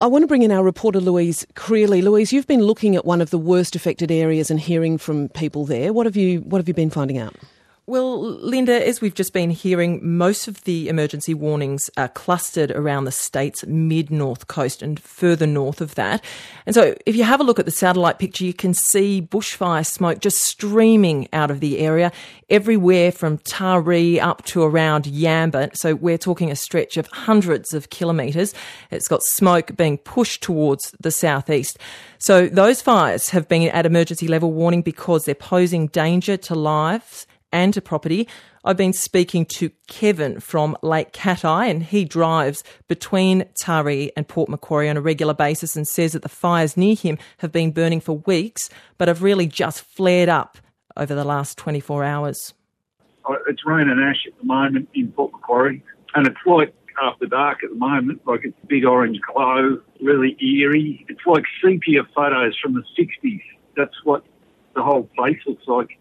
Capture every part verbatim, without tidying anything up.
I want to bring in our reporter Louise Creeley. Louise, you've been looking at one of the worst affected areas and hearing from people there. What have you What have you been finding out? Well, Linda, as we've just been hearing, most of the emergency warnings are clustered around the state's mid-north coast and further north of that. And so if you have a look at the satellite picture, you can see bushfire smoke just streaming out of the area, everywhere from Taree up to around Yamba. So we're talking a stretch of hundreds of kilometres. It's got smoke being pushed towards the southeast. So those fires have been at emergency level warning because they're posing danger to lives and to property. I've been speaking to Kevin from Lake Cat Eye, and he drives between Taree and Port Macquarie on a regular basis and says that the fires near him have been burning for weeks but have really just flared up over the last twenty-four hours. It's rain and ash at the moment in Port Macquarie, and it's like after dark at the moment, like it's a big orange glow, really eerie. It's like sepia photos from the sixties. That's what the whole place looks like.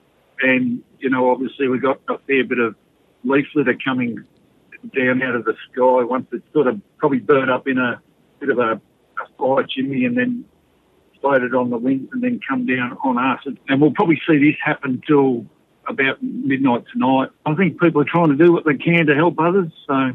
And, you know, obviously we got a fair bit of leaf litter coming down out of the sky once it's sort of probably burnt up in a bit of a, a fire chimney and then floated on the wind and then come down on us. And we'll probably see this happen till about midnight tonight. I think people are trying to do what they can to help others. So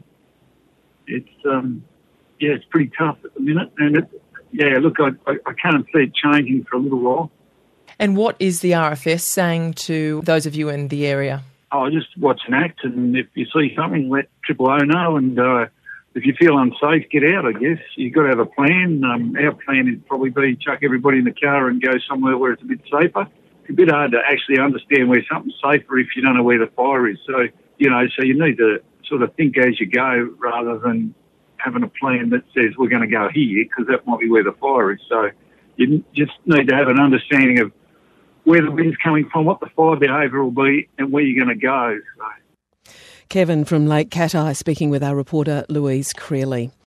it's, um, yeah, it's pretty tough at the minute. And, it, yeah, look, I, I, I can't see it changing for a little while. And what is the R F S saying to those of you in the area? Oh, just watch an act, and if you see something, let Triple O know. And uh, if you feel unsafe, get out, I guess. You've got to have a plan. Um, our plan is probably be chuck everybody in the car and go somewhere where it's a bit safer. It's a bit hard to actually understand where something's safer if you don't know where the fire is. So, you know, so you need to sort of think as you go rather than having a plan that says we're going to go here because that might be where the fire is. So you just need to have an understanding of where the wind's coming from, what the fire behaviour will be and where you're going to go. So. Kevin from Lake Cat Eye speaking with our reporter Louise Creeley.